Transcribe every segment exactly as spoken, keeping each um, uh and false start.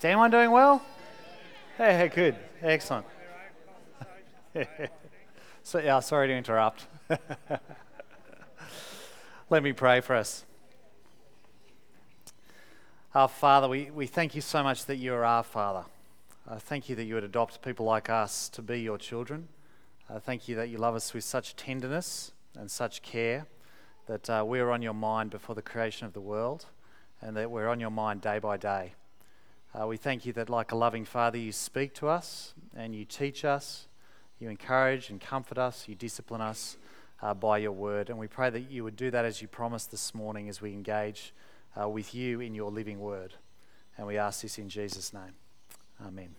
Is anyone doing well? Hey, hey, good. Excellent. So, yeah, sorry to interrupt. Let me pray for us. Our Father, we, we thank you so much that you are our Father. Uh, thank you that you would adopt people like us to be your children. Uh, thank you that you love us with such tenderness and such care, that uh, we're on your mind before the creation of the world, and that we're on your mind day by day. Uh, we thank you that like a loving Father, you speak to us and you teach us, you encourage and comfort us, you discipline us uh, by your word. And we pray that you would do that as you promised this morning as we engage uh, with you in your living word. And we ask this in Jesus' name. Amen.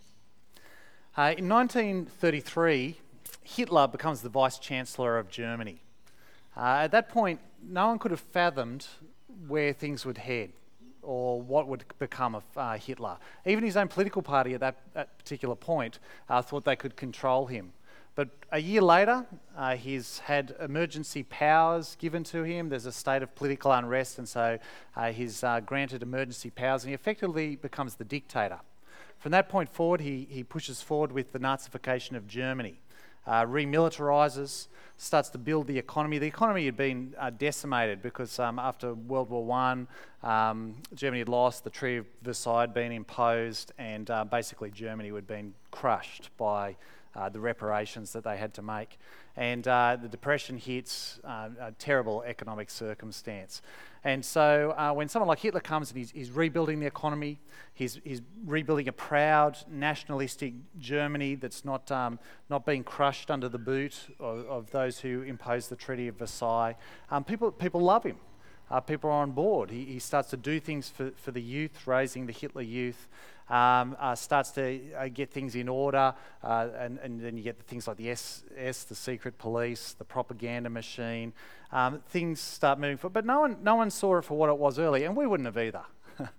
Uh, in nineteen thirty-three, Hitler becomes the Vice-Chancellor of Germany. Uh, at that point, no one could have fathomed where things would head or what would become of uh, Hitler. Even his own political party at that, that particular point uh, thought they could control him. But a year later, uh, he's had emergency powers given to him. There's a state of political unrest, and so uh, he's uh, granted emergency powers, and he effectively becomes the dictator. From that point forward, he, he pushes forward with the Nazification of Germany. Uh, remilitarises, starts to build the economy. The economy had been uh, decimated because um, after World War One, um, Germany had lost, the Treaty of Versailles had been imposed, and uh, basically Germany had been crushed by uh, the reparations that they had to make. And uh, the Depression hits, uh, a terrible economic circumstance. And so uh, when someone like Hitler comes and he's, he's rebuilding the economy, he's, he's rebuilding a proud nationalistic Germany that's not um, not being crushed under the boot of, of those who imposed the Treaty of Versailles, um, people people love him. Uh, people are on board. He, he starts to do things for, for the youth, raising the Hitler youth, um, uh, starts to uh, get things in order, uh, and, and then you get the things like the S S, the secret police, the propaganda machine. Um, things start moving forward, but no one, no one saw it for what it was earlier, and we wouldn't have either.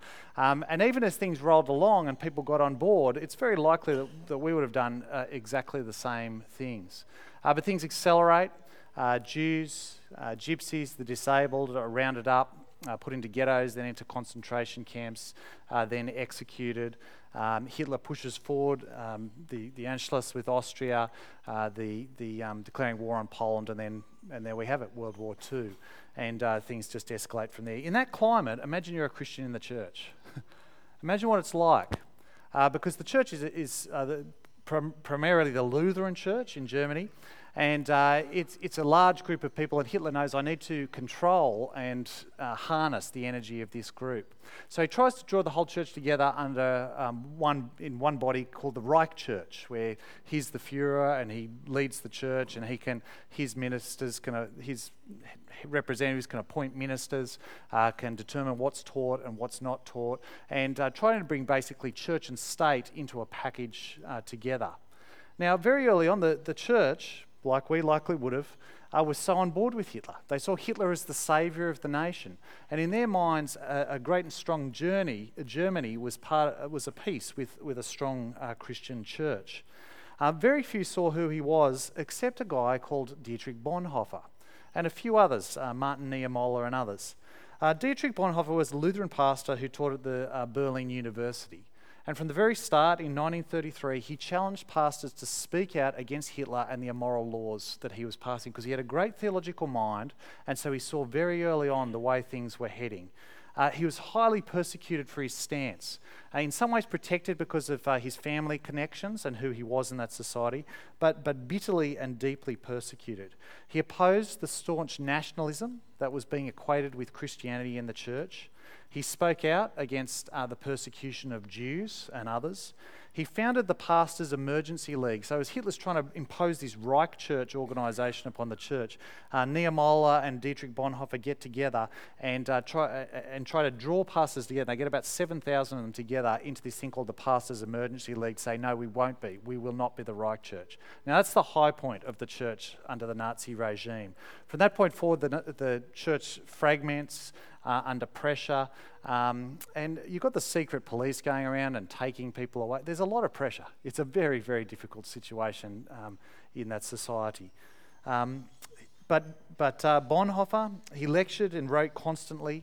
um, and even as things rolled along and people got on board, it's very likely that, that we would have done uh, exactly the same things. Uh, but things accelerate. Uh, Jews, uh, gypsies, the disabled are rounded up, uh, put into ghettos, then into concentration camps, uh, then executed. Um, Hitler pushes forward um, the, the Anschluss with Austria, uh, the, the um, declaring war on Poland, and then and there we have it, World War Two. And uh, things just escalate from there. In that climate, imagine you're a Christian in the church. Imagine what it's like. Uh, because the church is, is uh, the, prim- primarily the Lutheran church in Germany. And uh, it's it's a large group of people, and Hitler knows I need to control and uh, harness the energy of this group. So he tries to draw the whole church together under um, one in one body called the Reich Church, where he's the Führer and he leads the church, and he can his ministers can uh, his representatives can appoint ministers, uh, can determine what's taught and what's not taught, and uh, trying to bring basically church and state into a package uh, together. Now, very early on, the the church, like we likely would have, uh, was so on board with Hitler. They saw Hitler as the saviour of the nation. And in their minds, a, a great and strong journey, Germany was part was a piece with, with a strong uh, Christian church. Uh, very few saw who he was, except a guy called Dietrich Bonhoeffer, and a few others, uh, Martin Niemöller and others. Uh, Dietrich Bonhoeffer was a Lutheran pastor who taught at the uh, Berlin University. And from the very start, in nineteen thirty-three, he challenged pastors to speak out against Hitler and the immoral laws that he was passing, because he had a great theological mind, and so he saw very early on the way things were heading. Uh, he was highly persecuted for his stance, uh, in some ways protected because of uh, his family connections and who he was in that society, but, but bitterly and deeply persecuted. He opposed the staunch nationalism that was being equated with Christianity in the church. He spoke out against uh, the persecution of Jews and others. He founded the Pastors' Emergency League. So as Hitler's trying to impose this Reich Church organisation upon the church, uh, Niemöller and Dietrich Bonhoeffer get together and uh, try uh, and try to draw pastors together. They get about seven thousand of them together into this thing called the Pastors' Emergency League to say, no, we won't be. We will not be the Reich Church. Now that's the high point of the church under the Nazi regime. From that point forward, the, the church fragments, Uh, under pressure, um, and you've got the secret police going around and taking people away. There's a lot of pressure. It's a very, very difficult situation um, in that society. Um, but but uh, Bonhoeffer, he lectured and wrote constantly.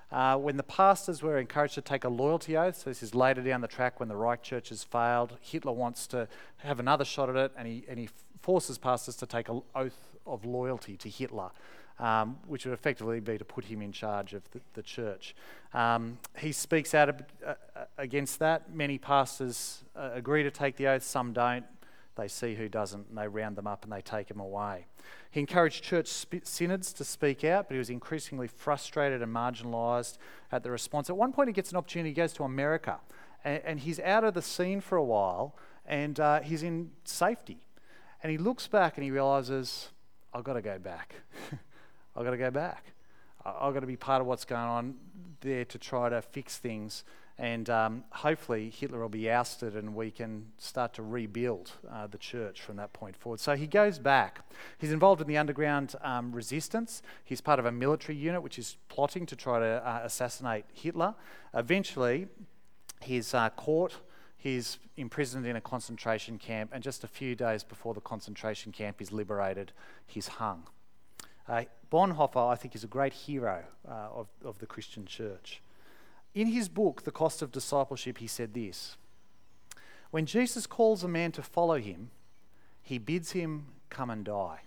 Uh, when the pastors were encouraged to take a loyalty oath, so this is later down the track when the Reich Church has failed, Hitler wants to have another shot at it, and he, and he forces pastors to take an oath of loyalty to Hitler, um, which would effectively be to put him in charge of the, the church. Um, he speaks out of, uh, against that. Many pastors uh, agree to take the oath, some don't. They see who doesn't, and they round them up and they take them away. He encouraged church sp- synods to speak out, but he was increasingly frustrated and marginalised at the response. At one point he gets an opportunity, he goes to America, and, and he's out of the scene for a while, and uh, he's in safety. And he looks back and he realises, I've got to go back. I've got to go back. I've got to be part of what's going on there to try to fix things. And um, hopefully Hitler will be ousted and we can start to rebuild uh, the church from that point forward. So he goes back. He's involved in the underground um, resistance. He's part of a military unit which is plotting to try to uh, assassinate Hitler. Eventually, he's uh, caught. He's imprisoned in a concentration camp, and just a few days before the concentration camp is liberated, he's hung. Uh, Bonhoeffer, I think, is a great hero uh, of, of the Christian church. In his book, The Cost of Discipleship, he said this: when Jesus calls a man to follow him, he bids him come and die.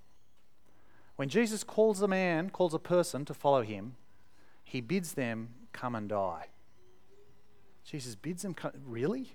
When Jesus calls a man, calls a person to follow him, he bids them come and die. Jesus bids them come, really?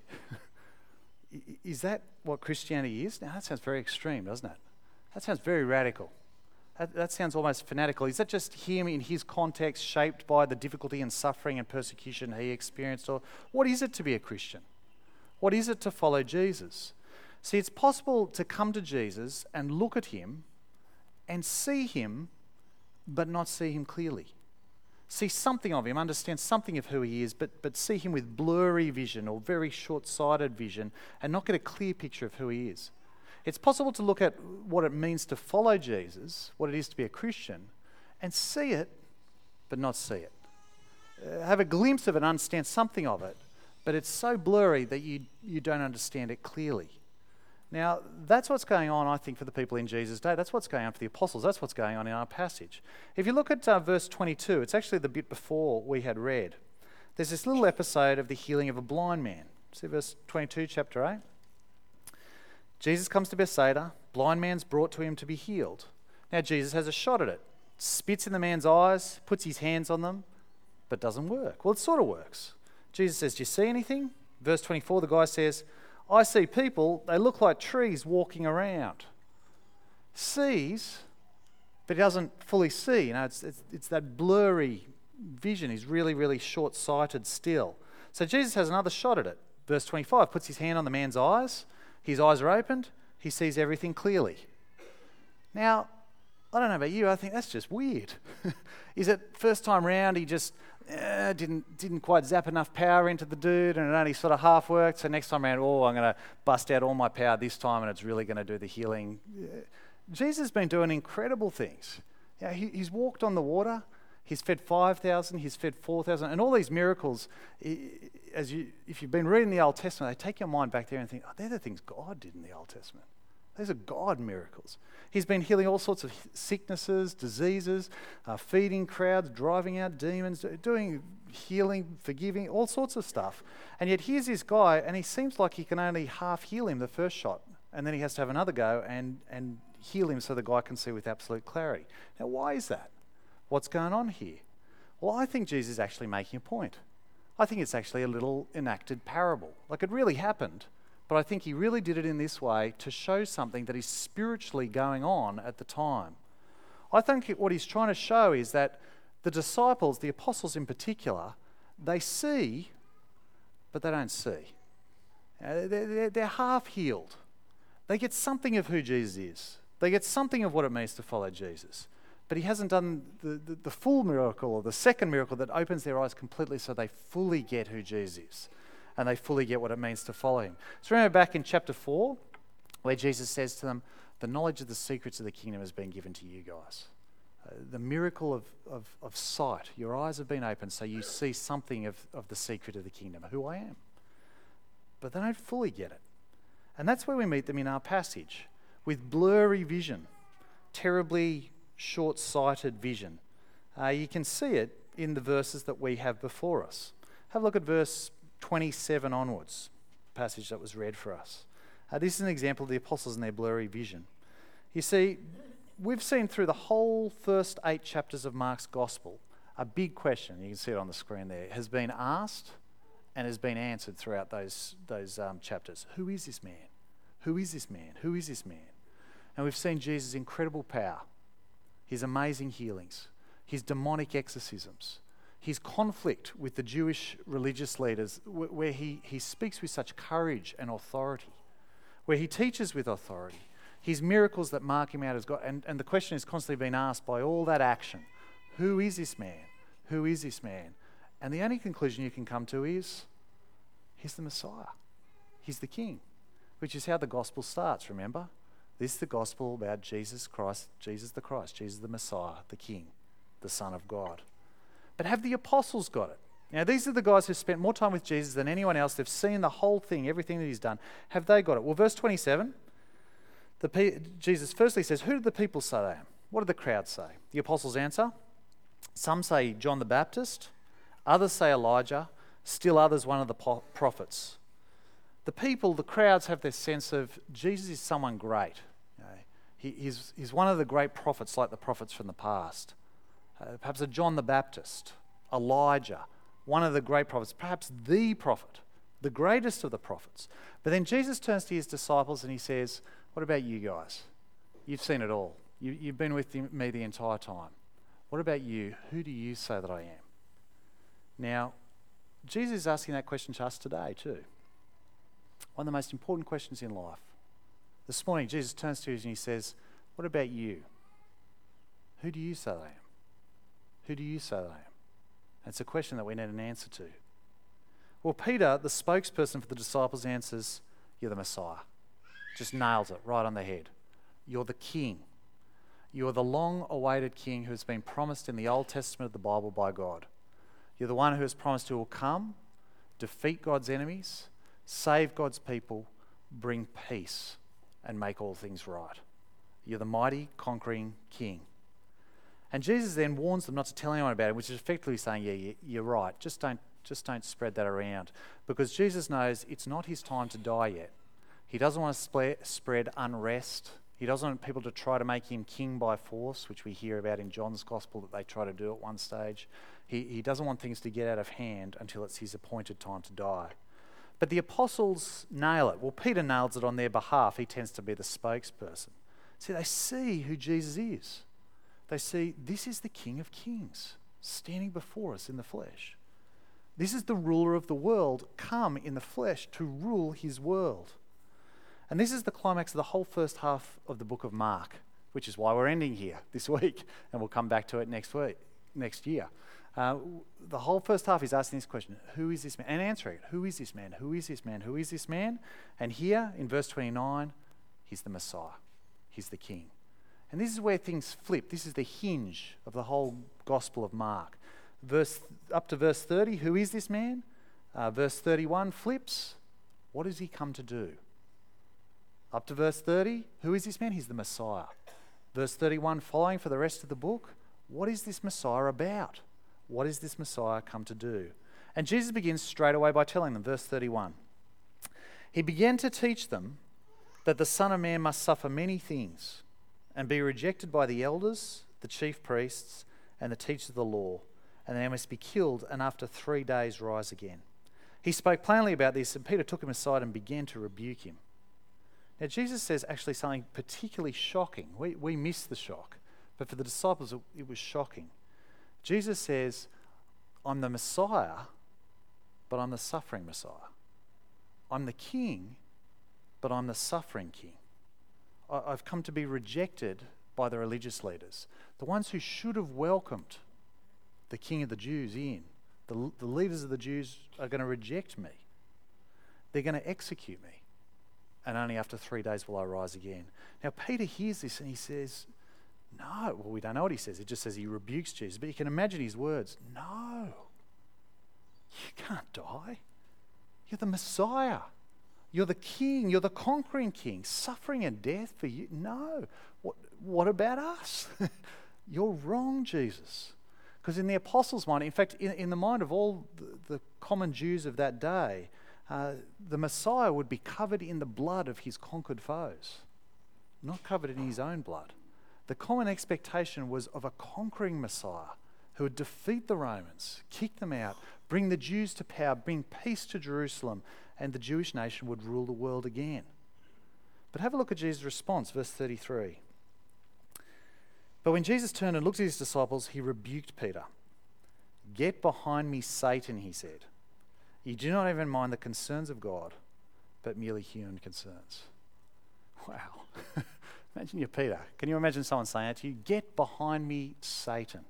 Is that what Christianity is? Now that sounds very extreme, doesn't it? That sounds very radical. That, that sounds almost fanatical. Is that just him in his context, shaped by the difficulty and suffering and persecution he experienced? Or what is it to be a Christian? What is it to follow Jesus? See, it's possible to come to Jesus and look at him and see him, but not see him clearly. See something of him, understand something of who he is, but, but see him with blurry vision or very short-sighted vision and not get a clear picture of who he is. It's possible to look at what it means to follow Jesus, what it is to be a Christian, and see it, but not see it. Uh, have a glimpse of it, understand something of it, but it's so blurry that you, you don't understand it clearly. Now, that's what's going on, I think, for the people in Jesus' day. That's what's going on for the apostles. That's what's going on in our passage. If you look at uh, verse twenty-two, it's actually the bit before we had read. There's this little episode of the healing of a blind man. See verse twenty-two, chapter eight? Jesus comes to Bethsaida. Blind man's brought to him to be healed. Now, Jesus has a shot at it. Spits in the man's eyes, puts his hands on them, but doesn't work. Well, it sort of works. Jesus says, do you see anything? Verse twenty-four, the guy says, I see people, they look like trees walking around. Sees, but he doesn't fully see. You know, it's, it's, it's that blurry vision. He's really, really short-sighted still. So Jesus has another shot at it. Verse twenty-five, puts his hand on the man's eyes. His eyes are opened. He sees everything clearly. Now, I don't know about you, I think that's just weird. Is it first time round he just uh, didn't didn't quite zap enough power into the dude and it only sort of half worked, so next time around, oh, I'm going to bust out all my power this time and it's really going to do the healing. Uh, Jesus has been doing incredible things. Yeah, he, he's walked on the water, he's fed five thousand, he's fed four thousand, and all these miracles, as you, if you've been reading the Old Testament, they take your mind back there and think, oh, they're the things God did in the Old Testament. These are God miracles. He's been healing all sorts of sicknesses, diseases, uh, feeding crowds, driving out demons, doing healing, forgiving, all sorts of stuff. And yet here's this guy, and he seems like he can only half heal him the first shot, and then he has to have another go and, and heal him so the guy can see with absolute clarity. Now, why is that? What's going on here? Well, I think Jesus is actually making a point. I think it's actually a little enacted parable. Like, it really happened. But I think he really did it in this way to show something that is spiritually going on at the time. I think what he's trying to show is that the disciples, the apostles in particular, they see, but they don't see. Uh, they're, they're, they're half healed. They get something of who Jesus is. They get something of what it means to follow Jesus. But he hasn't done the, the, the full miracle or the second miracle that opens their eyes completely so they fully get who Jesus is. And they fully get what it means to follow him. So remember back in chapter four, where Jesus says to them, the knowledge of the secrets of the kingdom has been given to you guys. Uh, the miracle of, of, of sight. Your eyes have been opened so you see something of, of the secret of the kingdom, who I am. But they don't fully get it. And that's where we meet them in our passage, with blurry vision, terribly short-sighted vision. Uh, you can see it in the verses that we have before us. Have a look at verse twenty-seven onwards, passage that was read for us. Uh, this is an example of the apostles and their blurry vision. You see, we've seen through the whole first eight chapters of Mark's gospel, a big question, you can see it on the screen there, has been asked and has been answered throughout those, those um, chapters. Who is this man? Who is this man? Who is this man? And we've seen Jesus' incredible power, his amazing healings, his demonic exorcisms, his conflict with the Jewish religious leaders, wh- where he, he speaks with such courage and authority, where he teaches with authority, his miracles that mark him out as God. And, and the question is constantly being asked by all that action, who is this man? Who is this man? And the only conclusion you can come to is, he's the Messiah. He's the King, which is how the gospel starts, remember? This is the gospel about Jesus Christ, Jesus the Christ, Jesus the Messiah, the King, the Son of God. But have the apostles got it? Now, these are the guys who spent more time with Jesus than anyone else. They've seen the whole thing, everything that he's done. Have they got it? Well, verse twenty-seven, the pe- Jesus firstly says, who do the people say I am? What do the crowd say? The apostles answer, some say John the Baptist, others say Elijah, still others one of the po- prophets. The people, the crowds have this sense of Jesus is someone great. You know, he, he's, he's one of the great prophets like the prophets from the past. Uh, perhaps a John the Baptist, Elijah, one of the great prophets, perhaps the prophet, the greatest of the prophets. But then Jesus turns to his disciples and he says, what about you guys? You've seen it all. You, you've been with me the entire time. What about you? Who do you say that I am? Now, Jesus is asking that question to us today too. One of the most important questions in life. This morning, Jesus turns to us and he says, what about you? Who do you say that I am? Who do you say that I am? And it's a question that we need an answer to. Well, Peter, the spokesperson for the disciples, answers, you're the Messiah. Just nails it right on the head. You're the King. You're the long-awaited King who has been promised in the Old Testament of the Bible by God. You're the one who has promised who will come, defeat God's enemies, save God's people, bring peace, and make all things right. You're the mighty, conquering King. And Jesus then warns them not to tell anyone about it, which is effectively saying, yeah, you're right, just don't, just don't spread that around. Because Jesus knows it's not his time to die yet. He doesn't want to spl- spread unrest. He doesn't want people to try to make him king by force, which we hear about in John's Gospel that they try to do at one stage. He, he doesn't want things to get out of hand until it's his appointed time to die. But the apostles nail it. Well, Peter nails it on their behalf. He tends to be the spokesperson. See, they see who Jesus is. They see this is the King of Kings standing before us in the flesh. This is the ruler of the world come in the flesh to rule his world. And this is the climax of the whole first half of the book of Mark, which is why we're ending here this week, and we'll come back to it next week, next year. Uh, the whole first half is asking this question, who is this man? And answering it, who is this man? Who is this man? Who is this man? And here in verse twenty-nine, he's the Messiah. He's the King. And this is where things flip. This is the hinge of the whole Gospel of Mark. Verse up to verse thirty, who is this man? Uh, verse thirty-one flips. What does he come to do? Up to verse thirty, who is this man? He's the Messiah. Verse thirty-one, following for the rest of the book, what is this Messiah about? What is this Messiah come to do? And Jesus begins straight away by telling them, verse thirty-one, he began to teach them that the Son of Man must suffer many things and be rejected by the elders, the chief priests, and the teachers of the law, and then he must be killed and after three days rise again. He spoke plainly about this, and Peter took him aside and began to rebuke him. Now, Jesus says actually something particularly shocking. We, we miss the shock, but for the disciples, it, it was shocking. Jesus says, I'm the Messiah, but I'm the suffering Messiah. I'm the King, but I'm the suffering King. I, I've come to be rejected by the religious leaders, the ones who should have welcomed the King of the Jews in. The, the leaders of the Jews are going to reject me. They're going to execute me. And only after three days will I rise again. Now, Peter hears this and he says, no. Well, we don't know what he says. It just says he rebukes Jesus. But you can imagine his words. No. You can't die. You're the Messiah. You're the King. You're the conquering King. Suffering and death for you. No. What, what about us? You're wrong, Jesus. Because in the apostles' mind, in fact, in, in the mind of all the, the common Jews of that day, uh, the Messiah would be covered in the blood of his conquered foes, not covered in his own blood. The common expectation was of a conquering Messiah who would defeat the Romans, kick them out, bring the Jews to power, bring peace to Jerusalem, and the Jewish nation would rule the world again. But have a look at Jesus' response, verse thirty-three. But when Jesus turned and looked at his disciples, he rebuked Peter. "Get behind me, Satan," he said. "You do not even mind the concerns of God, but merely human concerns." Wow. Imagine you're Peter. Can you imagine someone saying that to you? "Get behind me, Satan."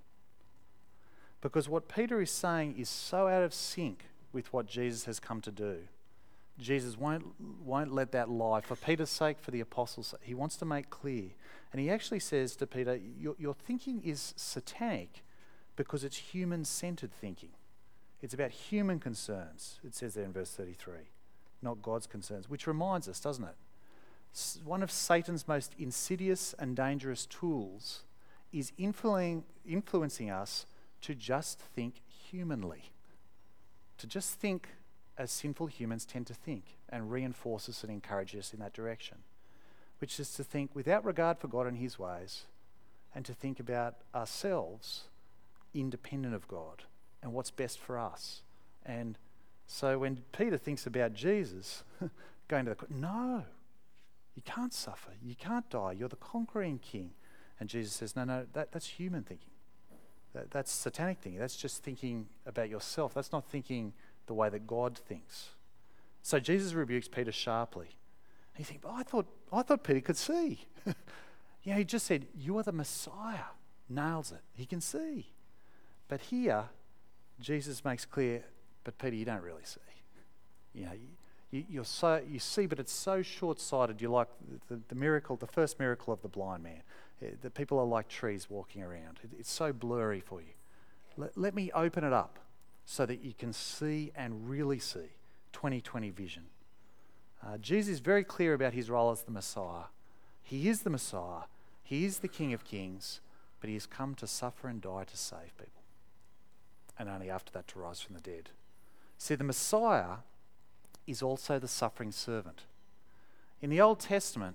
Because what Peter is saying is so out of sync with what Jesus has come to do. Jesus won't, won't let that lie. For Peter's sake, for the apostles' sake, he wants to make clear. And he actually says to Peter, your, your thinking is satanic because it's human-centered thinking. It's about human concerns, it says there in verse thirty-three, not God's concerns, which reminds us, doesn't it? S- One of Satan's most insidious and dangerous tools is influ- influencing us to just think humanly, to just think as sinful humans tend to think, and reinforce us and encourage us in that direction, which is to think without regard for God and his ways, and to think about ourselves independent of God and what's best for us. And so when Peter thinks about Jesus going to the cross, no, you can't suffer, you can't die, you're the conquering king. And Jesus says, no, no, that, that's human thinking. That, that's satanic thinking. That's just thinking about yourself. That's not thinking the way that God thinks. So Jesus rebukes Peter sharply. And you think, oh, I thought I thought Peter could see. Yeah, he just said, you are the Messiah. Nails it. He can see. But here, Jesus makes clear, but Peter, you don't really see. You know, you, you're so you see, but it's so short-sighted. You're like the, the miracle, the first miracle of the blind man. The people are like trees walking around. It, it's so blurry for you. Let, let me open it up so that you can see and really see twenty twenty vision. Uh, Jesus is very clear about his role as the Messiah. He is the Messiah. He is the King of Kings, but he has come to suffer and die to save people. And only after that to rise from the dead. See, the Messiah is also the suffering servant. In the Old Testament,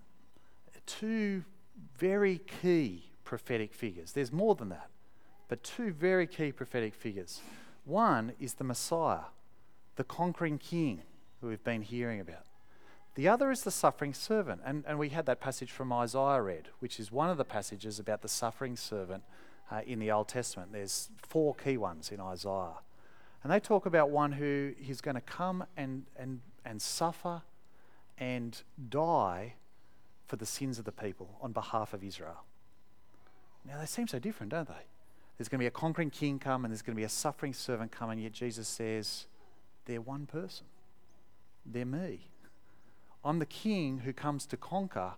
two very key prophetic figures. There's more than that, but two very key prophetic figures. One is the Messiah, the conquering king who we've been hearing about. The other is the suffering servant. And, and we had that passage from Isaiah read, which is one of the passages about the suffering servant uh, in the Old Testament. There's four key ones in Isaiah. And they talk about one who is going to come and, and, and suffer and die for the sins of the people on behalf of Israel. Now, they seem so different, don't they? There's going to be a conquering king come and there's going to be a suffering servant come, and yet Jesus says, they're one person. They're me. I'm the king who comes to conquer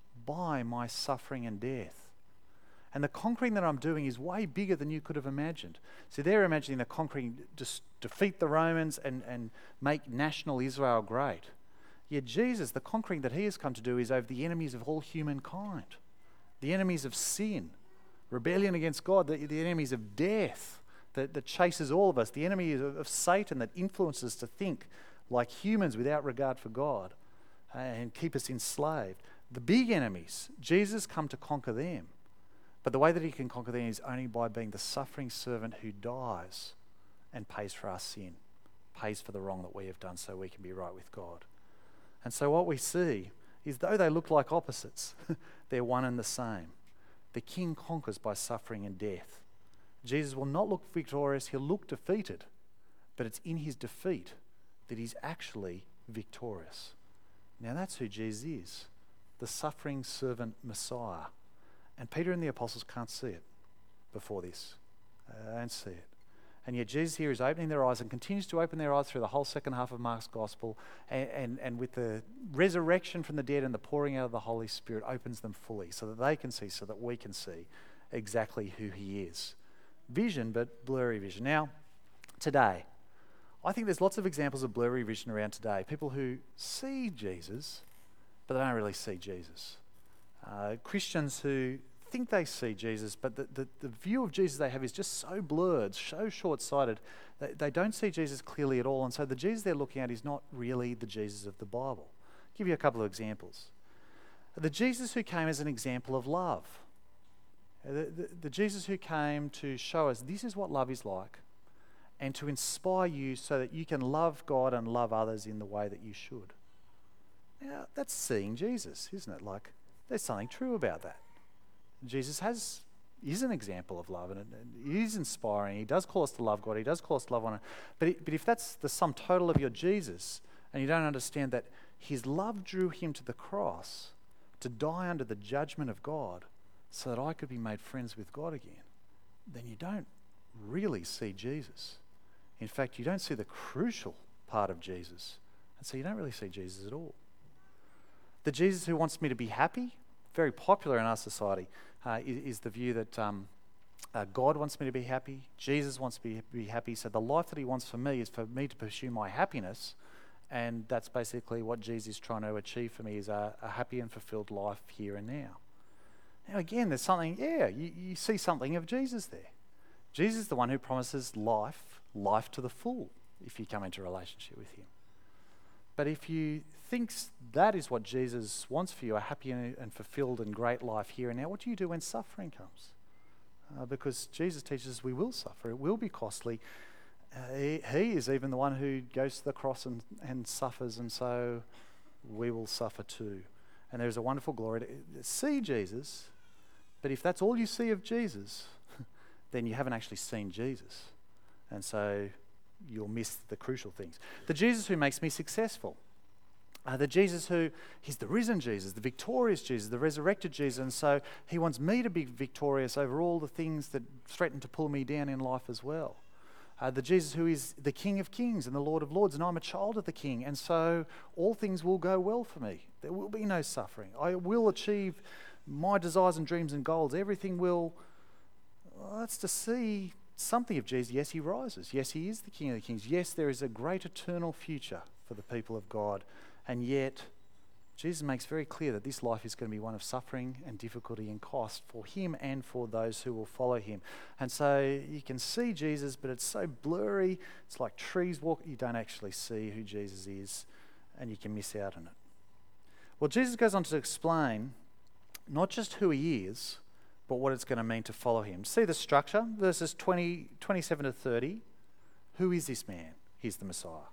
by my suffering and death. And the conquering that I'm doing is way bigger than you could have imagined. So they're imagining the conquering, just defeat the Romans and, and make national Israel great. Yet Jesus, the conquering that he has come to do is over the enemies of all humankind, the enemies of sin, rebellion against God, the, the enemies of death that, that chases all of us, the enemy of, of Satan that influences us to think like humans without regard for God uh, and keep us enslaved. The big enemies, Jesus come to conquer them. But the way that he can conquer them is only by being the suffering servant who dies and pays for our sin, pays for the wrong that we have done so we can be right with God. And so what we see is, though they look like opposites, they're one and the same. The king conquers by suffering and death. Jesus will not look victorious, he'll look defeated. But it's in his defeat that he's actually victorious. Now that's who Jesus is, the suffering servant Messiah. And Peter and the apostles can't see it before this. Uh, they don't see it. And yet Jesus here is opening their eyes and continues to open their eyes through the whole second half of Mark's gospel, and, and, and with the resurrection from the dead and the pouring out of the Holy Spirit opens them fully so that they can see, so that we can see exactly who he is. Vision, but blurry vision. Now, today, I think there's lots of examples of blurry vision around today. People who see Jesus, but they don't really see Jesus. Uh, Christians who think they see Jesus, but the, the, the view of Jesus they have is just so blurred, so short-sighted. They, they don't see Jesus clearly at all. And so the Jesus they're looking at is not really the Jesus of the Bible. I'll give you a couple of examples. The Jesus who came as an example of love. The, the, the Jesus who came to show us this is what love is like, and to inspire you so that you can love God and love others in the way that you should. Now, that's seeing Jesus, isn't it? Like, there's something true about that. Jesus has is an example of love, and it, it is inspiring. He does call us to love God. He does call us to love one another. But, it, but if that's the sum total of your Jesus, and you don't understand that his love drew him to the cross to die under the judgment of God so that I could be made friends with God again, then you don't really see Jesus. In fact, you don't see the crucial part of Jesus. And so you don't really see Jesus at all. The Jesus who wants me to be happy, very popular in our society, uh, is, is the view that um, uh, God wants me to be happy, Jesus wants me to be happy, so the life that he wants for me is for me to pursue my happiness, and that's basically what Jesus is trying to achieve for me, is a, a happy and fulfilled life here and now. Now again, there's something, yeah, you, you see something of Jesus there. Jesus is the one who promises life, life to the full, if you come into a relationship with him. But if you think that is what Jesus wants for you, a happy and, and fulfilled and great life here and now, what do you do when suffering comes? Uh, because Jesus teaches us we will suffer. It will be costly. Uh, he, he is even the one who goes to the cross and, and suffers, and so we will suffer too. And there's a wonderful glory to see Jesus, but if that's all you see of Jesus, then you haven't actually seen Jesus. And so you'll miss the crucial things. The Jesus who makes me successful. Uh, the Jesus who, he's the risen Jesus, the victorious Jesus, the resurrected Jesus, and so he wants me to be victorious over all the things that threaten to pull me down in life as well. Uh, the Jesus who is the King of Kings and the Lord of Lords, and I'm a child of the King, and so all things will go well for me. There will be no suffering. I will achieve my desires and dreams and goals. Everything will, well, that's to see something of Jesus. Yes, he rises. Yes, he is the King of the Kings. Yes, there is a great eternal future for the people of God. And yet, Jesus makes very clear that this life is going to be one of suffering and difficulty and cost for him and for those who will follow him. And so you can see Jesus, but it's so blurry. It's like trees walk. You don't actually see who Jesus is, and you can miss out on it. Well, Jesus goes on to explain not just who he is, but what it's going to mean to follow him. See the structure, verses twenty, twenty-seven to thirty. Who is this man? He's the Messiah.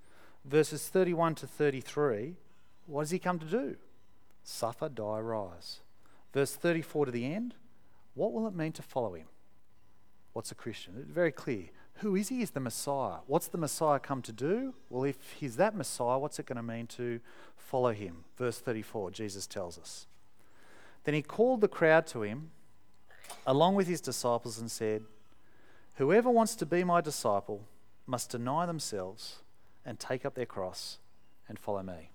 Verses thirty-one to thirty-three, what does he come to do? Suffer, die, rise. Verse thirty-four to the end, what will it mean to follow him? What's a Christian? It's very clear. Who is he? He's the Messiah. What's the Messiah come to do? Well, if he's that Messiah, what's it going to mean to follow him? Verse thirty-four, Jesus tells us. Then he called the crowd to him, along with his disciples, and said, "Whoever wants to be my disciple must deny themselves and take up their cross and follow me."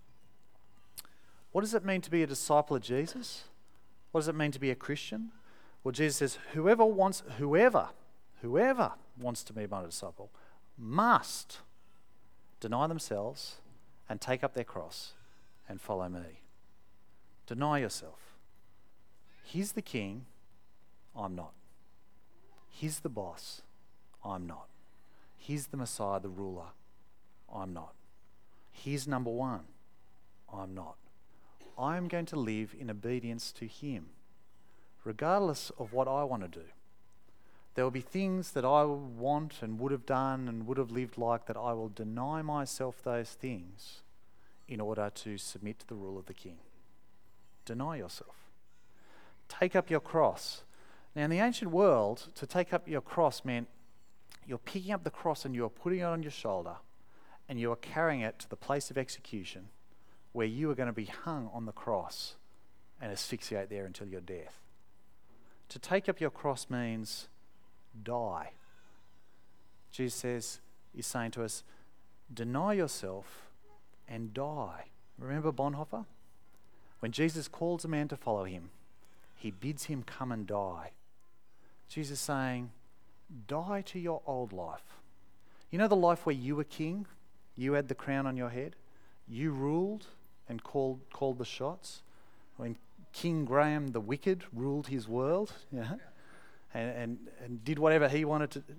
What does it mean to be a disciple of Jesus? What does it mean to be a Christian? Well, Jesus says, whoever wants, whoever, whoever wants to be my disciple must deny themselves and take up their cross and follow me. Deny yourself. He's the king, I'm not. He's the boss, I'm not. He's the Messiah, the ruler, I'm not. He's number one, I'm not. I'm going to live in obedience to him, regardless of what I want to do. There will be things that I want and would have done and would have lived like that I will deny myself those things in order to submit to the rule of the king. Deny yourself. Take up your cross. Now, in the ancient world, to take up your cross meant you're picking up the cross and you're putting it on your shoulder and you are carrying it to the place of execution where you are going to be hung on the cross and asphyxiate there until your death. To take up your cross means die. Jesus says, he's saying to us, deny yourself and die. Remember Bonhoeffer? When Jesus calls a man to follow him, he bids him come and die. Jesus is saying, die to your old life. You know the life where you were king? You had the crown on your head? You ruled and called called the shots? When King Graham the Wicked ruled his world, you know, and, and, and did whatever he wanted to.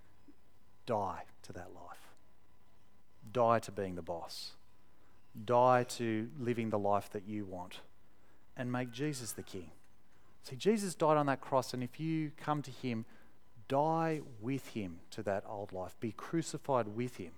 Die to that life. Die to being the boss. Die to living the life that you want, and make Jesus the king. See, Jesus died on that cross, and if you come to him, die with him to that old life. Be crucified with him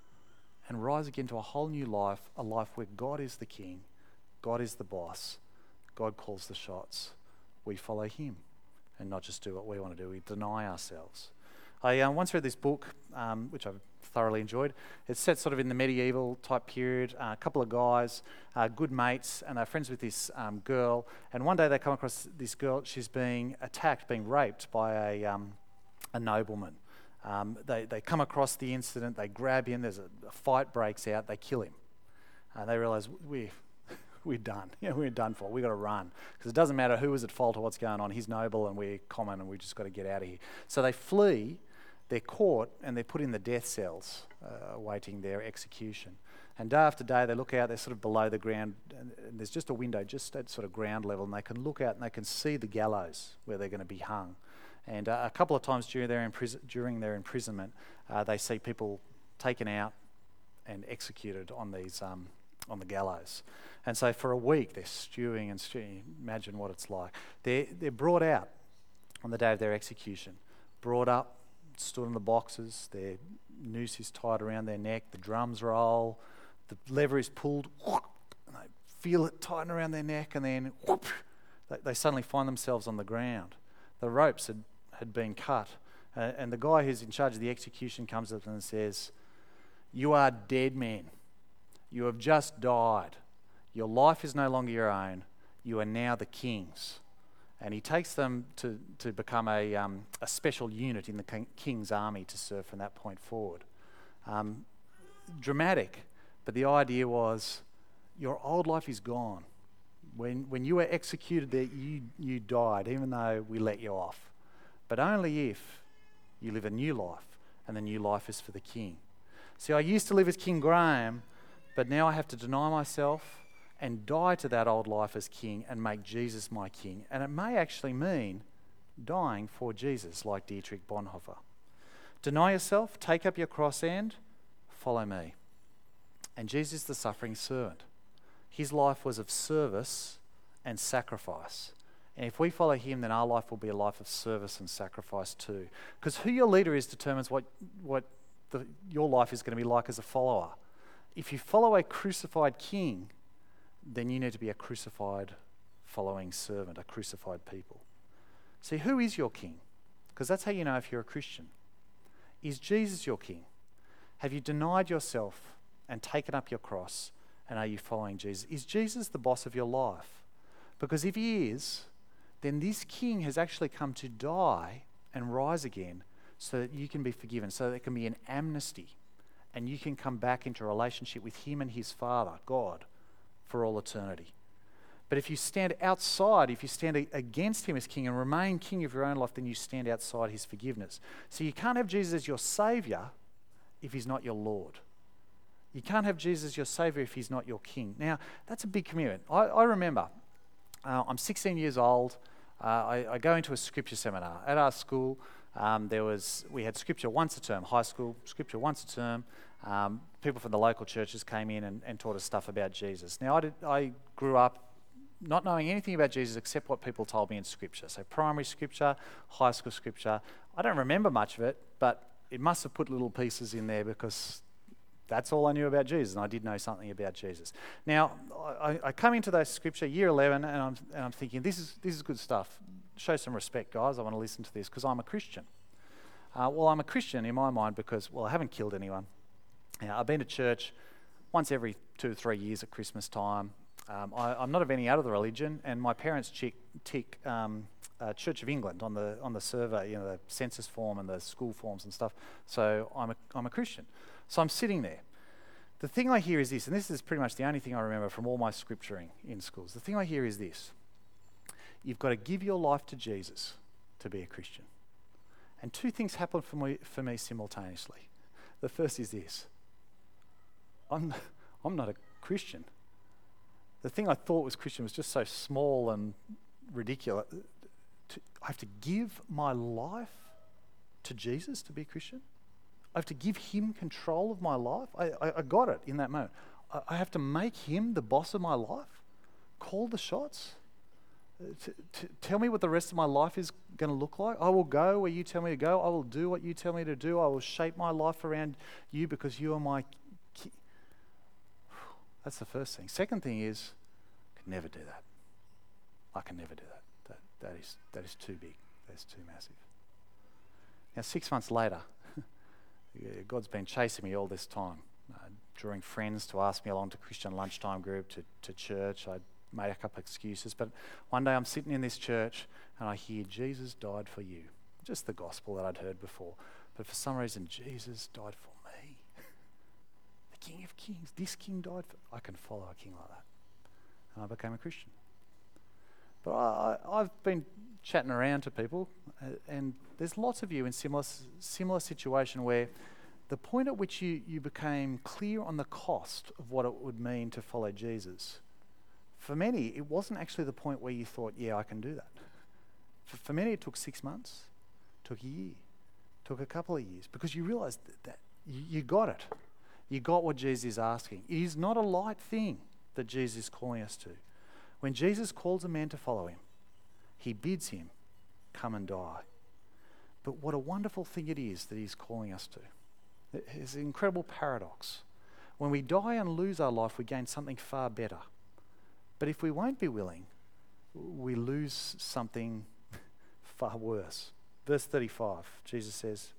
and rise again to a whole new life, a life where God is the king, God is the boss, God calls the shots. We follow him and not just do what we want to do. We deny ourselves. I uh, once read this book, um, which I've thoroughly enjoyed. It's set sort of in the medieval type period. Uh, a couple of guys, uh, good mates, and they're friends with this um, girl. And one day they come across this girl. She's being attacked, being raped by a um, a nobleman. Um, they they come across the incident. They grab him. There's a, a fight breaks out. They kill him. Uh, they realise we. We're done. Yeah, we're done for. We've got to run. Because it doesn't matter who was at fault or what's going on. He's noble and we're common and we've just got to get out of here. So they flee, they're caught, and they're put in the death cells, uh, awaiting their execution. And day after day they look out, they're sort of below the ground, and, and there's just a window just at sort of ground level, and they can look out and they can see the gallows where they're going to be hung. And uh, a couple of times during their, impris- during their imprisonment, uh, they see people taken out and executed on these um, on the gallows. And so for a week they're stewing and stewing. Imagine what it's like. They're, they're brought out on the day of their execution. Brought up, stood in the boxes, their noose is tied around their neck, the drums roll, the lever is pulled, and they feel it tighten around their neck, and then whoop, they, they suddenly find themselves on the ground. The ropes had, had been cut, uh, and the guy who's in charge of the execution comes up and says, "You are dead men. You have just died. Your life is no longer your own. You are now the king's." And he takes them to, to become a, um, a special unit in the king, king's army to serve from that point forward. Um, dramatic, but the idea was your old life is gone. When, when you were executed there, you, you died, even though we let you off. But only if you live a new life, and the new life is for the king. See, I used to live as King Graham, but now I have to deny myself and die to that old life as king and make Jesus my king. And it may actually mean dying for Jesus, like Dietrich Bonhoeffer. Deny yourself, take up your cross and follow me. And Jesus is the suffering servant. His life was of service and sacrifice. And if we follow him, then our life will be a life of service and sacrifice too. Because who your leader is determines what, what the, your life is going to be like as a follower. If you follow a crucified king, then you need to be a crucified following servant, a crucified people. See, who is your king? Because that's how you know if you're a Christian. Is Jesus your king? Have you denied yourself and taken up your cross, and are you following Jesus? Is Jesus the boss of your life? Because if he is, then this king has actually come to die and rise again so that you can be forgiven, so that there can be an amnesty and you can come back into a relationship with him and his Father, God, for all eternity. But if you stand outside, if you stand against him as king and remain king of your own life, then you stand outside his forgiveness. So you can't have Jesus as your saviour if he's not your Lord. You can't have Jesus as your saviour if he's not your king. Now, that's a big commitment. I, I remember, uh, I'm sixteen years old. Uh, I, I go into a scripture seminar. At our school, um, there was we had scripture once a term, high school, scripture once a term. Um, people from the local churches came in and, and taught us stuff about Jesus. Now, I, did, I grew up not knowing anything about Jesus except what people told me in scripture. So primary scripture, high school scripture. I don't remember much of it, but it must have put little pieces in there because that's all I knew about Jesus, and I did know something about Jesus. Now, I, I come into that scripture, year eleven, and I'm, and I'm thinking, this is this is good stuff. Show some respect, guys. I want to listen to this because I'm a Christian. Uh, well, I'm a Christian in my mind because, well, I haven't killed anyone. Now, I've been to church once every two or three years at Christmas time. Um, I, I'm not of any other religion, and my parents tick, tick um, uh, Church of England on the on the survey, you know, the census form and the school forms and stuff. So I'm a I'm a Christian. So I'm sitting there. The thing I hear is this, and this is pretty much the only thing I remember from all my scripturing in schools. The thing I hear is this: you've got to give your life to Jesus to be a Christian. And two things happen for me for me simultaneously. The first is this: I'm I'm not a Christian. the thing I thought was Christian was just so small and ridiculous. To, I have to give my life to Jesus to be a Christian. I have to give him control of my life. I, I, I got it in that moment. I, I have to make him the boss of my life, call the shots, to, to tell me what the rest of my life is going to look like. I will go where you tell me to go. I will do what you tell me to do. I will shape my life around you because you are my ki-. That's the first thing. Second thing is, I can never do that. I can never do that. That, that is that is too big. That's too massive. Now, six months later, God's been chasing me all this time, uh, drawing friends to ask me along to Christian lunchtime group, to, to church. I made a couple of excuses, but one day I'm sitting in this church and I hear Jesus died for you. Just the gospel that I'd heard before. But for some reason, Jesus died for me. The King of Kings. This King died for... I can follow a King like that. And I became a Christian. But I, I, I've been chatting around to people, uh, and there's lots of you in similar similar situation where the point at which you, you became clear on the cost of what it would mean to follow Jesus, for many, it wasn't actually the point where you thought, yeah, I can do that. For, for many, it took six months, took a year, took a couple of years, because you realised that, that you, you got it. You got what Jesus is asking. It is not a light thing that Jesus is calling us to. When Jesus calls a man to follow him, he bids him come and die. But what a wonderful thing it is that he's calling us to. It's an incredible paradox. When we die and lose our life, we gain something far better. But if we won't be willing, we lose something far worse. Verse thirty-five, Jesus says,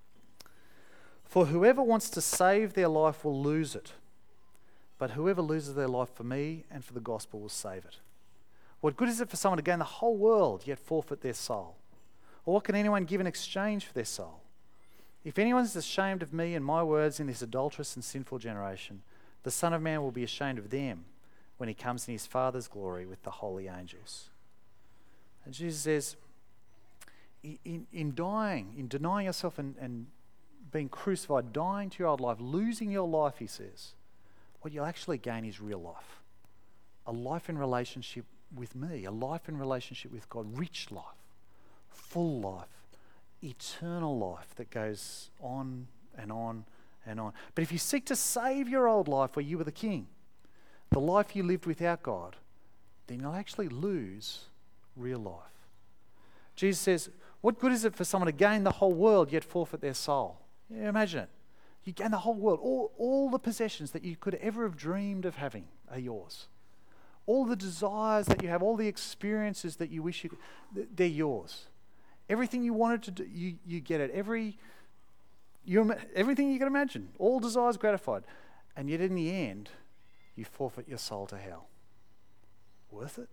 "For whoever wants to save their life will lose it. But whoever loses their life for me and for the gospel will save it. What good is it for someone to gain the whole world yet forfeit their soul? Or what can anyone give in exchange for their soul? If anyone is ashamed of me and my words in this adulterous and sinful generation, the Son of Man will be ashamed of them when he comes in his Father's glory with the holy angels." And Jesus says, in, in dying, in denying yourself and, and being crucified, dying to your old life, losing your life, he says, what you'll actually gain is real life. A life in relationship with me, a life in relationship with God, rich life, full life, eternal life that goes on and on and on. But if you seek to save your old life where you were the king, the life you lived without God, then you'll actually lose real life. Jesus says, what good is it for someone to gain the whole world yet forfeit their soul? Yeah, imagine it. You gain the whole world. All, all the possessions that you could ever have dreamed of having are yours. All the desires that you have, all the experiences that you wish you could, they're yours. Everything you wanted to do, you, you get it. Every, you, everything you can imagine, all desires gratified. And yet in the end, you forfeit your soul to hell. Worth it?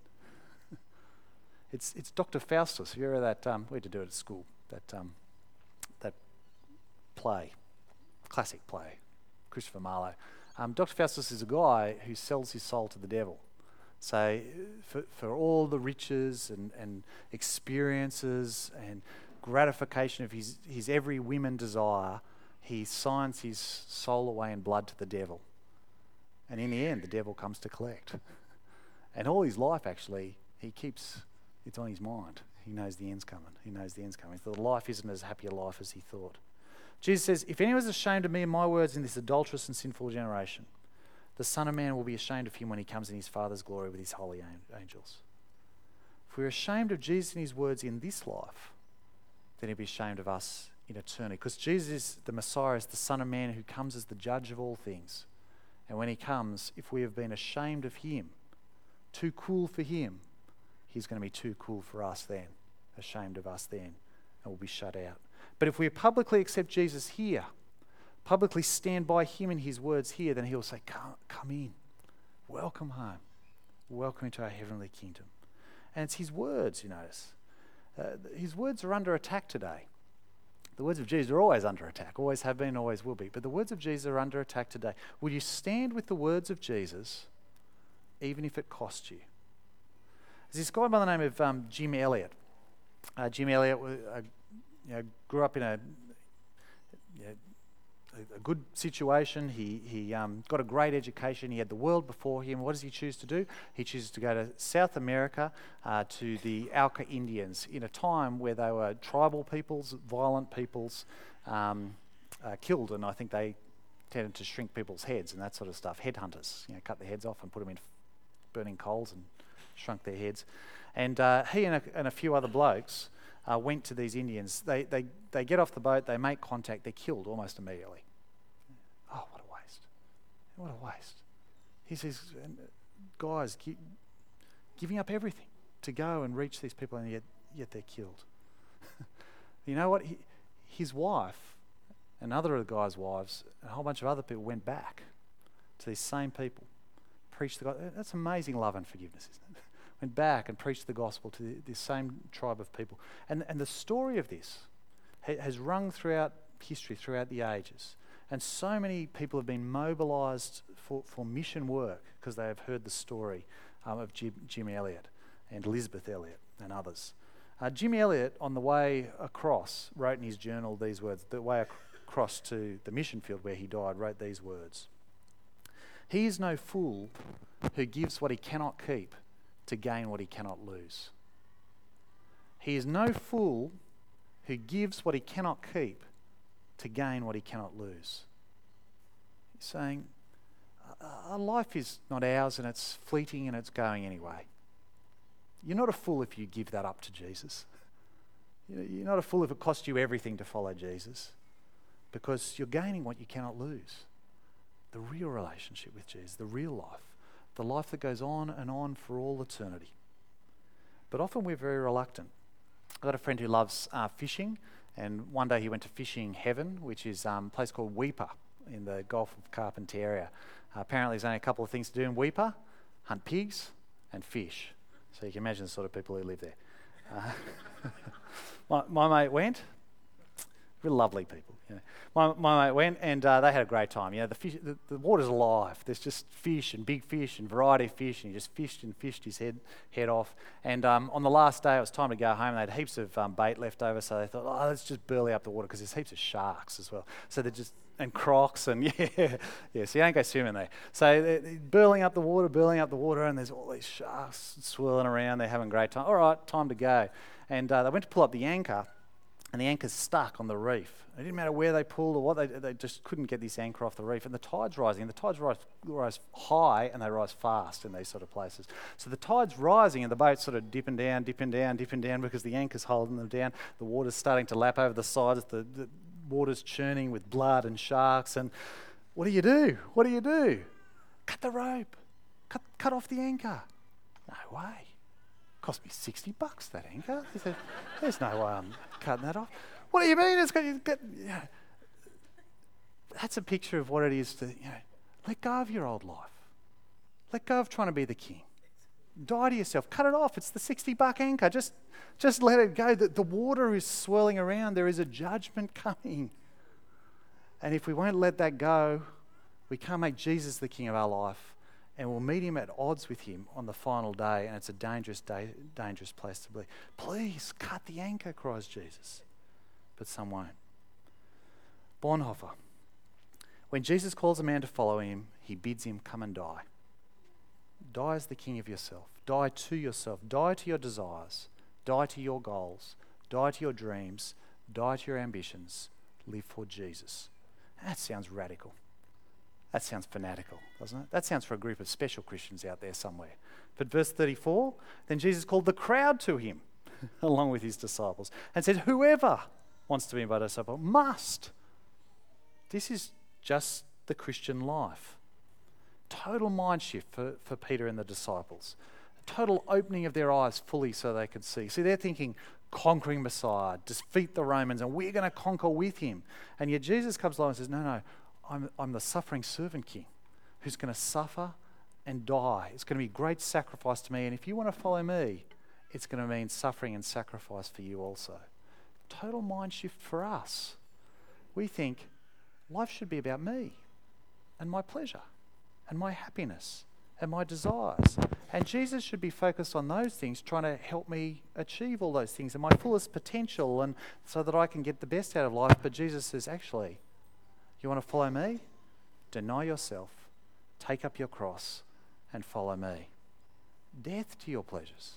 it's it's Doctor Faustus. Have you ever that, um, we had to do it at school, that um, that play. Classic play, Christopher Marlowe. Um, Doctor Faustus is a guy who sells his soul to the devil. So for, for all the riches and, and experiences and gratification of his, his every whim and desire, he signs his soul away in blood to the devil. And in the end, the devil comes to collect. And all his life, actually, he keeps, it's on his mind. He knows the end's coming. He knows the end's coming. So the life isn't as happy a life as he thought. Jesus says, if anyone is ashamed of me and my words in this adulterous and sinful generation, the Son of Man will be ashamed of him when he comes in his Father's glory with his holy angels. If we're ashamed of Jesus and his words in this life, then he'll be ashamed of us in eternity. Because Jesus is the Messiah, is the Son of Man who comes as the judge of all things. And when he comes, if we have been ashamed of him, too cool for him, he's going to be too cool for us then, ashamed of us then, and we'll be shut out. But if we publicly accept Jesus here, publicly stand by him and his words here, then he'll say, come, come in, welcome home, welcome into our heavenly kingdom. And it's his words, you notice. Uh, his words are under attack today. The words of Jesus are always under attack, always have been, always will be. But the words of Jesus are under attack today. Will you stand with the words of Jesus, even if it costs you? There's this guy by the name of um, Jim Elliot. Uh, Jim Elliot uh, you know, grew up in a, you know, a good situation. He, he um, got a great education. He had the world before him. What does he choose to do? He chooses to go to South America, uh, to the Auca Indians, in a time where they were tribal peoples, violent peoples, um, uh, killed, and I think they tended to shrink people's heads and that sort of stuff. Headhunters, you know, cut their heads off and put them in burning coals and shrunk their heads. And uh, he and a, and a few other blokes uh, went to these Indians. They, they, they get off the boat, they make contact, they're killed almost immediately. Oh, what a waste. What a waste. He says, guys, gi- giving up everything to go and reach these people, and yet, yet they're killed. You know what? He, his wife and other of the guys' wives, and a whole bunch of other people went back to these same people, preached the gospel. That's amazing love and forgiveness, isn't it? Went back and preached the gospel to the, this same tribe of people. And, and the story of this ha- has rung throughout history, throughout the ages. And so many people have been mobilised for, for mission work because they have heard the story um, of Jim, Jim Elliot and Elizabeth Elliot and others. Uh, Jim Elliot, on the way across, wrote in his journal these words. The way ac- across to the mission field where he died, wrote these words. He is no fool who gives what he cannot keep to gain what he cannot lose. He is no fool who gives what he cannot keep to gain what he cannot lose. He's saying, our life is not ours and it's fleeting and it's going anyway. You're not a fool if you give that up to Jesus. You're not a fool if it costs you everything to follow Jesus, because you're gaining what you cannot lose. The real relationship with Jesus, the real life, the life that goes on and on for all eternity. But often we're very reluctant. I've got a friend who loves uh, fishing, and one day he went to Fishing Heaven, which is um, a place called Weipa in the Gulf of Carpentaria. Uh, apparently there's only a couple of things to do in Weipa: hunt pigs and fish. So you can imagine the sort of people who live there. Uh, my, my mate went. Real lovely people. You know. My, my mate went, and uh, they had a great time. You know, the, fish, the, the water's alive. There's just fish and big fish and variety of fish, and he just fished and fished his head head off. And um, on the last day, it was time to go home. They had heaps of um, bait left over, so they thought, oh, let's just burley up the water, because there's heaps of sharks as well. So they're just and crocs and yeah, yeah. So you don't go swimming there. So they're, they're burling up the water, burling up the water, and there's all these sharks swirling around. They're having a great time. All right, time to go. And uh, they went to pull up the anchor. And the anchor's stuck on the reef. It didn't matter where they pulled or what, they, they just couldn't get this anchor off the reef. And the tide's rising, and the tides rise, rise high and they rise fast in these sort of places. So the tide's rising and the boat's sort of dipping down, dipping down, dipping down because the anchor's holding them down. The water's starting to lap over the sides, the, the water's churning with blood and sharks. And what do you do? What do you do? Cut the rope. Cut, cut off the anchor. No way. Cost me sixty bucks, that anchor. He said, there's no way I'm cutting that off. What do you mean? It's got you get, you know, that's a picture of what it is to, you know, let go of your old life. Let go of trying to be the king. Die to yourself. Cut it off. It's the sixty buck anchor. Just, just let it go. The, the water is swirling around. There is a judgment coming. And if we won't let that go, we can't make Jesus the king of our life. And we'll meet him at odds with him on the final day, and it's a dangerous day, dangerous place to be. Please, cut the anchor, cries Jesus. But some won't. Bonhoeffer. When Jesus calls a man to follow him, he bids him come and die. Die as the king of yourself. Die to yourself. Die to your desires. Die to your goals. Die to your dreams. Die to your ambitions. Live for Jesus. That sounds radical. That sounds fanatical, doesn't it? That sounds for a group of special Christians out there somewhere. But verse thirty-four, then Jesus called the crowd to him, along with his disciples, and said, whoever wants to be my disciple must. This is just the Christian life. Total mind shift for, for Peter and the disciples. Total opening of their eyes fully so they could see. See, they're thinking, conquering Messiah, defeat the Romans, and we're going to conquer with him. And yet Jesus comes along and says, no, no, I'm, I'm the suffering servant king who's going to suffer and die. It's going to be great sacrifice to me. And if you want to follow me, it's going to mean suffering and sacrifice for you also. Total mind shift for us. We think life should be about me and my pleasure and my happiness and my desires. And Jesus should be focused on those things, trying to help me achieve all those things and my fullest potential, and so that I can get the best out of life. But Jesus says, actually, You want to follow me? Deny yourself, take up your cross, and follow me. Death to your pleasures.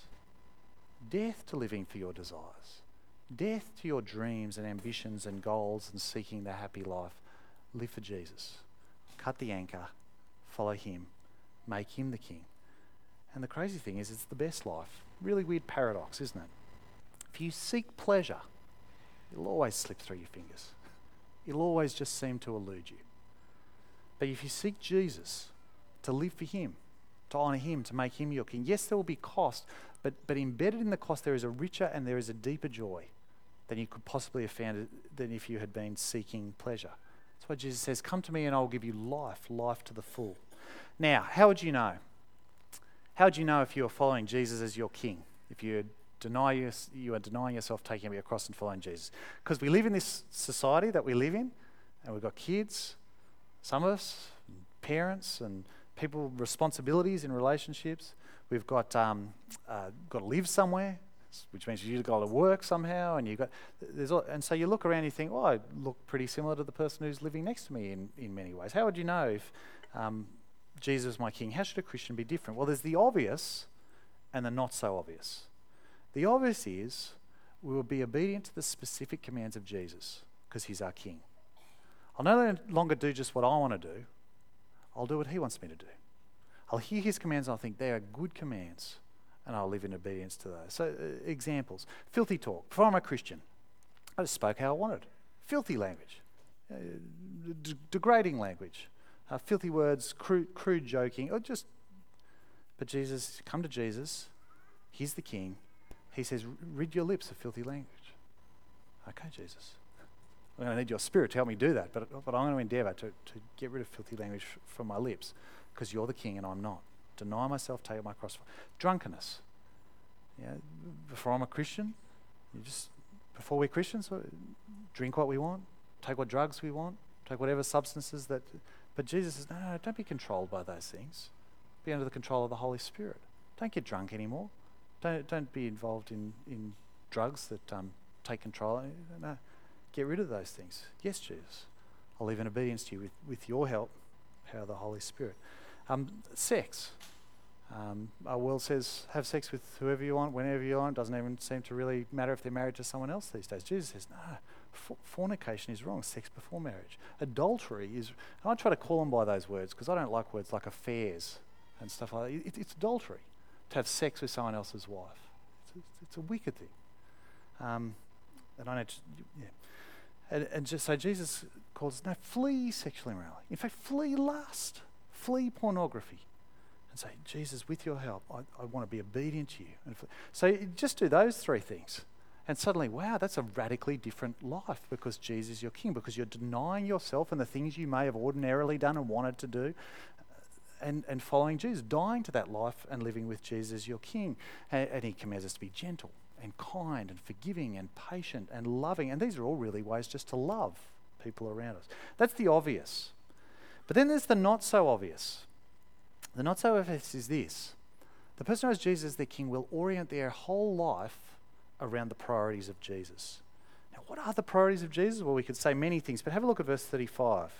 Death to living for your desires. Death to your dreams and ambitions and goals and seeking the happy life. Live for Jesus. Cut the anchor, follow him, make him the king. And the crazy thing is, it's the best life. Really weird paradox, isn't it? If you seek pleasure, it'll always slip through your fingers. It'll always just seem to elude you. But if you seek Jesus, to live for him, to honour him, to make him your king, yes, there will be cost, but, but embedded in the cost there is a richer and there is a deeper joy than you could possibly have found than if you had been seeking pleasure. That's why Jesus says, come to me and I will give you life, life to the full. Now, how would you know? How would you know if you are following Jesus as your king? If you deny your, you are denying yourself, taking up your cross and following Jesus? Because we live in this society that we live in, and we've got kids, some of us, parents, and people with responsibilities in relationships. We've got um, uh, got to live somewhere, which means you've got to work somehow, and you got there's all, and so you look around and you think, oh, I look pretty similar to the person who's living next to me in, in many ways. How would you know if um, Jesus is my king? How should a Christian be different? Well, there's the obvious and the not so obvious. The obvious is we will be obedient to the specific commands of Jesus because he's our king. I'll no longer do just what I want to do. I'll do what he wants me to do. I'll hear his commands and I'll think they are good commands and I'll live in obedience to those. So uh, examples. Filthy talk. Before I'm a Christian, I just spoke how I wanted. Filthy language. Uh, d- degrading language. Uh, filthy words, crude, crude joking, or just... But Jesus, come to Jesus. He's the king. He says, rid your lips of filthy language. Okay, Jesus. I'm going to need your spirit to help me do that, but, but I'm going to endeavour to, to get rid of filthy language f- from my lips because you're the king and I'm not. Deny myself, take up my cross. Drunkenness. Yeah, before I'm a Christian, you just before we're Christians, drink what we want, take what drugs we want, take whatever substances that... But Jesus says, no, no, don't be controlled by those things. Be under the control of the Holy Spirit. Don't get drunk anymore. Don't don't be involved in, in drugs that um, take control. No, get rid of those things. Yes, Jesus. I'll live in obedience to you with, with your help, power of the Holy Spirit. Um, sex. Um, our world says have sex with whoever you want, whenever you want. It doesn't even seem to really matter if they're married to someone else these days. Jesus says, no, for- fornication is wrong. Sex before marriage. Adultery is... And I try to call them by those words because I don't like words like affairs and stuff like that. It, it's adultery to have sex with someone else's wife. It's a, it's a wicked thing. Um, and I know... To, yeah. And, and just so Jesus calls, no, flee sexual immorality. In fact, flee lust. Flee pornography. And say, Jesus, with your help, I, I want to be obedient to you. And so you just do those three things. And suddenly, wow, that's a radically different life because Jesus is your king, because you're denying yourself and the things you may have ordinarily done and wanted to do and, and following Jesus, dying to that life and living with Jesus as your king. And, and he commands us to be gentle and kind and forgiving and patient and loving. And these are all really ways just to love people around us. That's the obvious. But then there's the not so obvious. The not so obvious is this. The person who has Jesus as their king will orient their whole life around the priorities of Jesus. Now, what are the priorities of Jesus? Well, we could say many things, but have a look at verse thirty-five.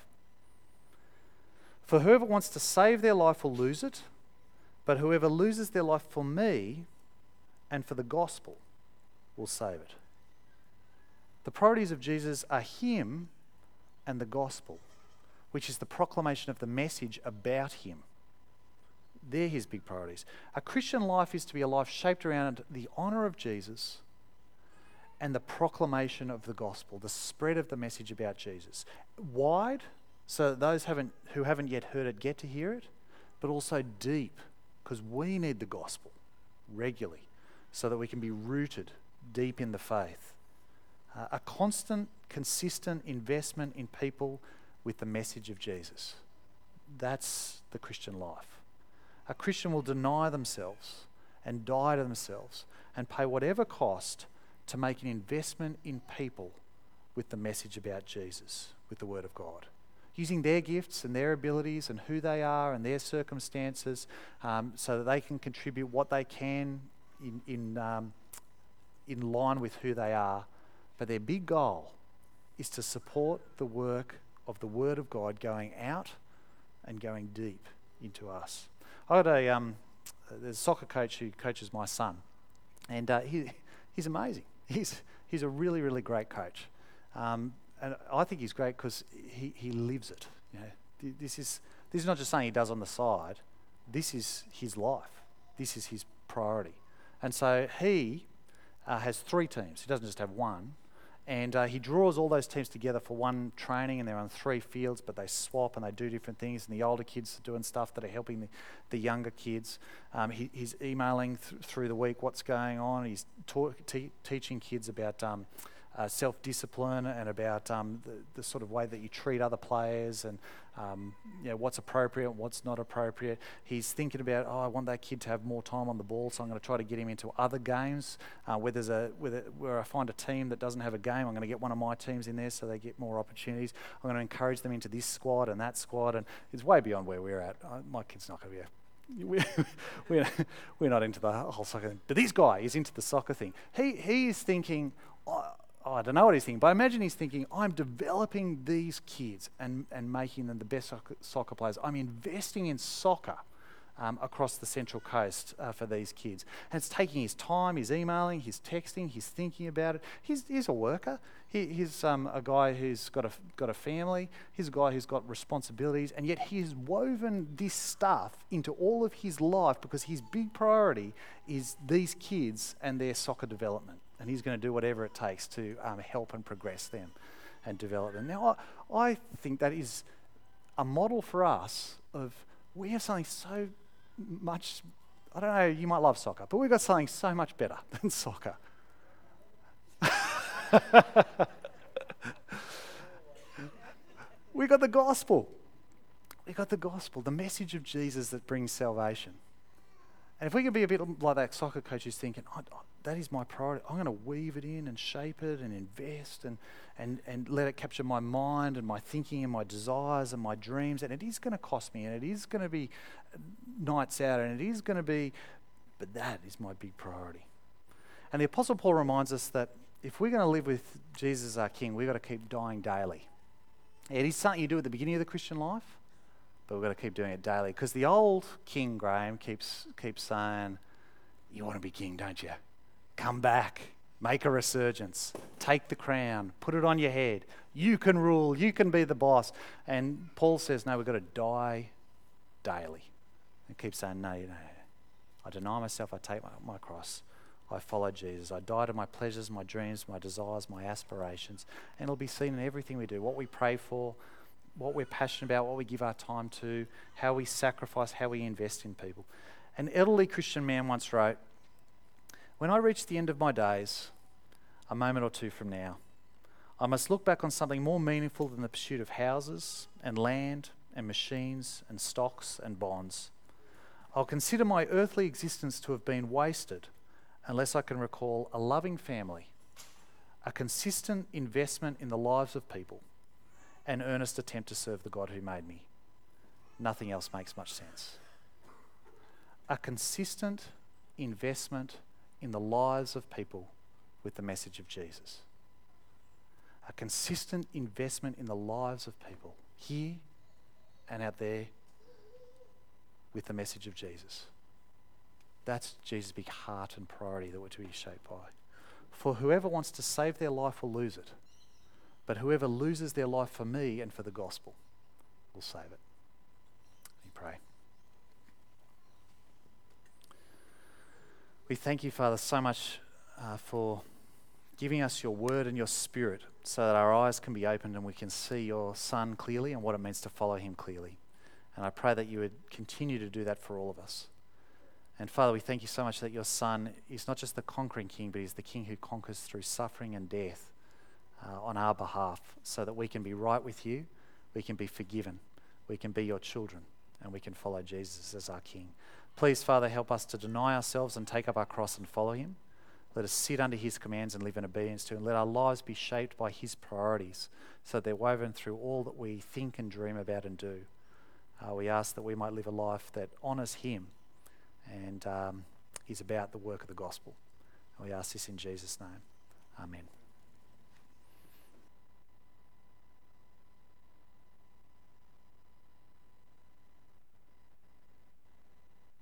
For whoever wants to save their life will lose it, but whoever loses their life for me and for the gospel will save it. The priorities of Jesus are him and the gospel, which is the proclamation of the message about him. They're his big priorities. A Christian life is to be a life shaped around the honour of Jesus and the proclamation of the gospel, the spread of the message about Jesus. Wide, so that those haven't, who haven't yet heard it get to hear it, but also deep, because we need the gospel regularly so that we can be rooted deep in the faith. Uh, a constant, consistent investment in people with the message of Jesus. That's the Christian life. A Christian will deny themselves and die to themselves and pay whatever cost to make an investment in people with the message about Jesus, with the Word of God. Using their gifts and their abilities and who they are and their circumstances um, so that they can contribute what they can in, in, um, in line with who they are. But their big goal is to support the work of the Word of God going out and going deep into us. I had a um, there's a soccer coach who coaches my son, and uh, he he's amazing. He's he's a really really great coach, um, and I think he's great because he, he lives it. You know, this is this is not just something he does on the side. This is his life. This is his priority, and so he uh, has three teams. He doesn't just have one. And uh, he draws all those teams together for one training, and they're on three fields, but they swap and they do different things. And the older kids are doing stuff that are helping the, the younger kids. Um, he, he's emailing th- through the week what's going on. He's ta- te- teaching kids about um, uh, self-discipline and about um, the, the sort of way that you treat other players, and um, you know, what's appropriate, what's not appropriate. He's thinking about, oh, I want that kid to have more time on the ball, so I'm going to try to get him into other games. Uh, where there's a where, the, where I find a team that doesn't have a game, I'm going to get one of my teams in there so they get more opportunities. I'm going to encourage them into this squad and that squad, and it's way beyond where we're at. Uh, my kid's not going to be a we're, we're, we're not into the whole soccer thing. But this guy is into the soccer thing. He he is thinking, oh, I don't know what he's thinking, but I imagine he's thinking, I'm developing these kids and, and making them the best soccer, soccer players. I'm investing in soccer um, across the Central Coast uh, for these kids. And it's taking his time, he's emailing, he's texting, he's thinking about it. He's, he's a worker. He, he's um, a guy who's got a, got a family. He's a guy who's got responsibilities, and yet he's woven this stuff into all of his life because his big priority is these kids and their soccer development. And he's going to do whatever it takes to um, help and progress them and develop them. Now, I, I think that is a model for us of we have something so much, I don't know, you might love soccer, but we've got something so much better than soccer. We got the gospel. We got the gospel, the message of Jesus that brings salvation. And if we can be a bit like that soccer coach who's thinking, oh, oh, that is my priority, I'm going to weave it in and shape it and invest and, and, and let it capture my mind and my thinking and my desires and my dreams. And it is going to cost me, and it is going to be nights out, and it is going to be, but that is my big priority. And the Apostle Paul reminds us that if we're going to live with Jesus as our King, we've got to keep dying daily. It is something you do at the beginning of the Christian life, but we've got to keep doing it daily. Because the old King, Graham, keeps keeps saying, you want to be king, don't you? Come back, make a resurgence, take the crown, put it on your head. You can rule, you can be the boss. And Paul says, no, we've got to die daily. And keeps saying, no, no, I deny myself, I take my, my cross. I follow Jesus. I die to my pleasures, my dreams, my desires, my aspirations. And it'll be seen in everything we do, what we pray for, what we're passionate about, what we give our time to, how we sacrifice, how we invest in people. An elderly Christian man once wrote, when I reach the end of my days, a moment or two from now, I must look back on something more meaningful than the pursuit of houses and land and machines and stocks and bonds. I'll consider my earthly existence to have been wasted unless I can recall a loving family, a consistent investment in the lives of people, an earnest attempt to serve the God who made me. Nothing else makes much sense. A consistent investment in the lives of people with the message of Jesus. A consistent investment in the lives of people here and out there with the message of Jesus. That's Jesus' big heart and priority that we're to be shaped by. For whoever wants to save their life will lose it. But whoever loses their life for me and for the gospel will save it. We pray. We thank you, Father, so much uh, for giving us your word and your spirit so that our eyes can be opened and we can see your Son clearly and what it means to follow him clearly. And I pray that you would continue to do that for all of us. And Father, we thank you so much that your Son is not just the conquering King, but he's the King who conquers through suffering and death uh, on our behalf, so that we can be right with you, we can be forgiven, we can be your children, and we can follow Jesus as our King. Please, Father, help us to deny ourselves and take up our cross and follow him. Let us sit under his commands and live in obedience to him. Let our lives be shaped by his priorities so that they're woven through all that we think and dream about and do. Uh, we ask that we might live a life that honours him and um, is about the work of the gospel. And we ask this in Jesus' name. Amen.